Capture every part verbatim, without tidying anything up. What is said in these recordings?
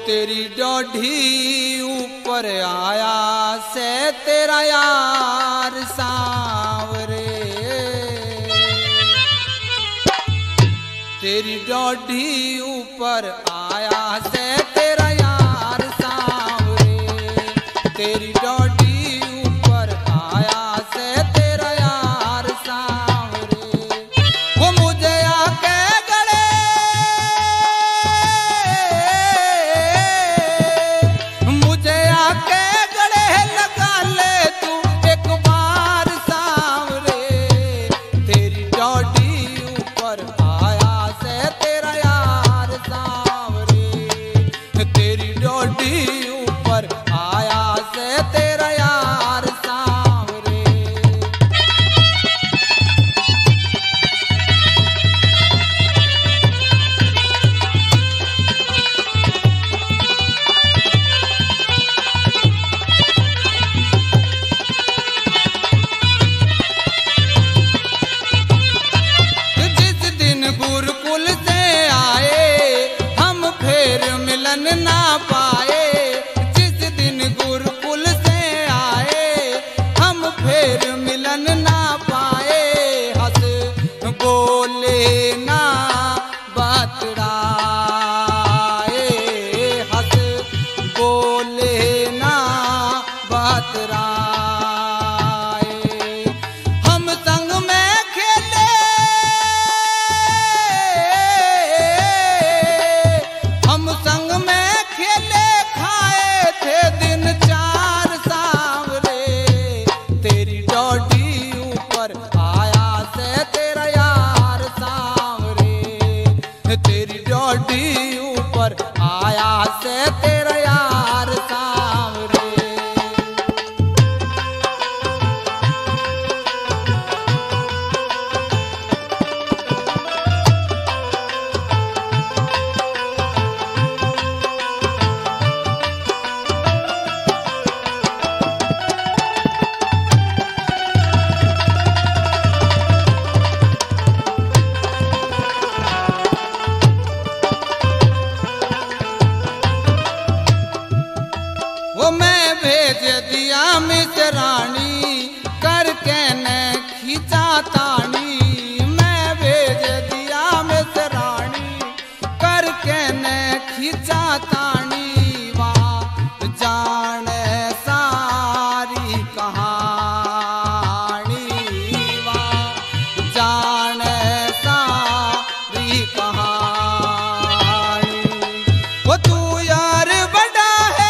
तेरी डोढ़ी ऊपर आया से तेरा यार सांवरे, तेरी डोढ़ी ऊपर आया से तेरा यार सांवरे, तेरी डोढ़ी ऊपर आया से तेरा यार सांवरे। वो मुझे आके गले मुझे आके गले लगा ले तू एक बार सांवरे, तेरी डोढ़ी ऊपर आया से तेरा यार सांवरे, तेरी डोढ़ी ऊपर आया से तेरा यार सांवरे। जिस दिन गुरुकुल से आए हम फिर मिलन ना पाए, जिस दिन गुरुकुल से आए हम फिर मिलन ना पाए, हंस बोले ना बतराए, हंस बोले ना बतराए। हम संग में खेले हम संग में खेले खाए थे दिन चार सांवरे, तेरी डोढ़ी ऊपर आया से तेरा यार सांवरे, तेरी डोढ़ी ऊपर आया से तेरा यार सांवरे। वो मैं भेज दिया मिसरानी करके न खींचा तानी, मैं भेज दिया मिसरानी करके न खींचा तानी, वहाँ जाने सारी कहानी, वहाँ जाने सारी कहानी। वो तू यार बड़ा है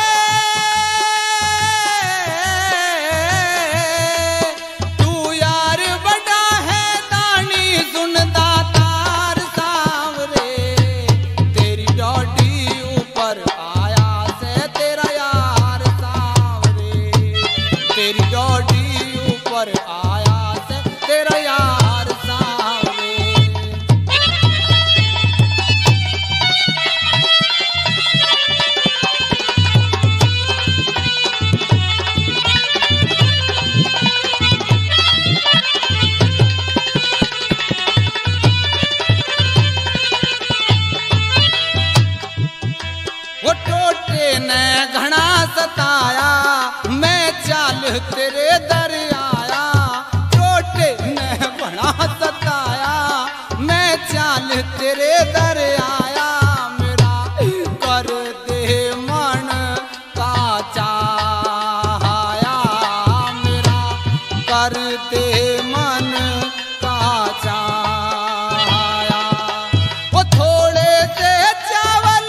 तू यार बड़ा है दानी सुनदा तार सांवरे, तेरी डोढ़ी ऊपर आया से तेरा यार सांवरे, तेरी डोढ़ी ऊपर आया से तेरा यार सांवरे। वो टोटे ने घना सताया मैं चाल तेरे दर आया, टोटे ने घना सताया मैं चाल तेरे दर आया, मेरा कर दे मन का चाहया, मेरा कर दे मन का चाहया। वो थोड़े से चावल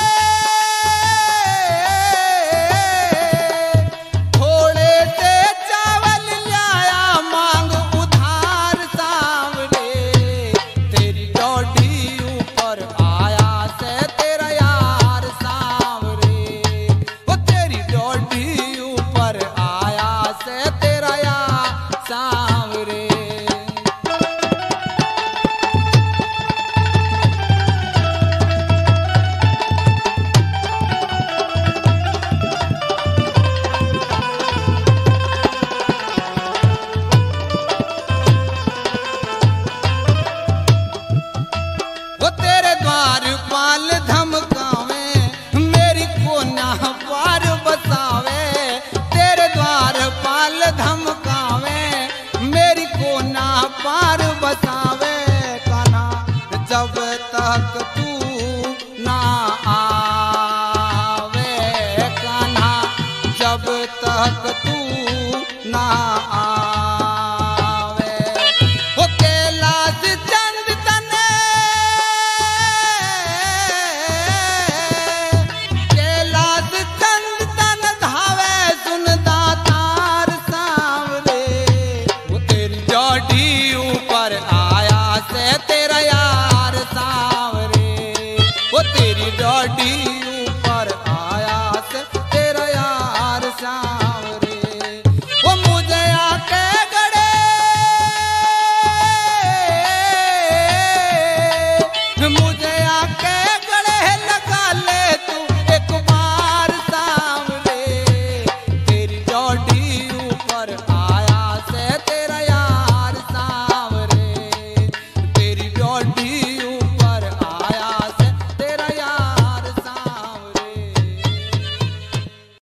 थोड़े से चावल लाया मांग उधार सांवरे, तेरी डोढ़ी ऊपर आया से तेरा यार सांवरे, वो तेरी डोढ़ी ऊपर आया से तेरा यार सांवरे। पार बसावे कान्हा, जब तक तू ना आवे कान्हा, जब तक तू ना आवे। ओ कैलाश चंद तने, कैलाश चंद तन धावे सुन दातार सांवरे, वो तेरी जाडी